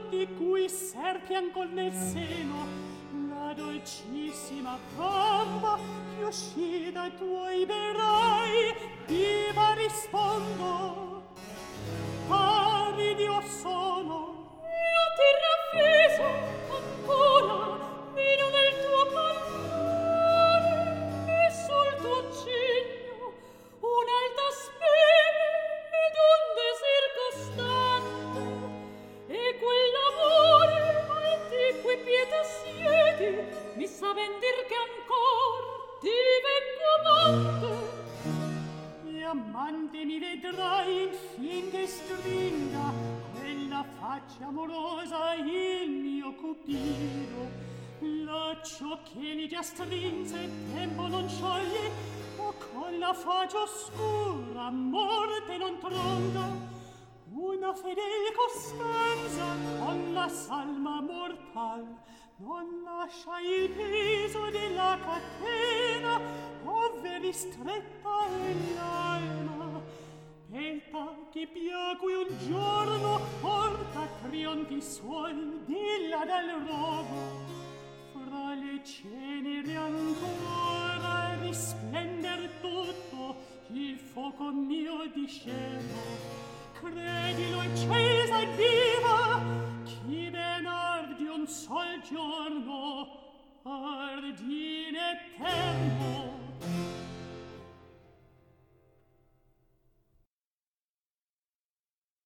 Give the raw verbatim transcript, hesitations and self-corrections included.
di cui serpian col nel seno la dolcissima bamba che uscì dai tuoi berai, viva rispondo, aridio sono. Io ti raffreso ancora vino nel tuo cantare e sul tuo cigno un'alta speme ed un desir costante e quell'amore antico e pietà siedi mi sa ben dir che ancor ti vengo amante e amante mi vedrai infin che stringa quella faccia amorosa il mio cupido. Laccio che li già strinse e tempo non scioglie o con la faccia oscura morte non tronca una fedel costanza con la salma mortal non lascia il peso della catena ove ristretta l'alma pelta che piacque un giorno porta trionfi suoi di là dal rogo fra le ceneri ancora risplender tutto il fuoco mio discendo credilo accesa e viva chi ben ardi un sol giorno ardi in eterno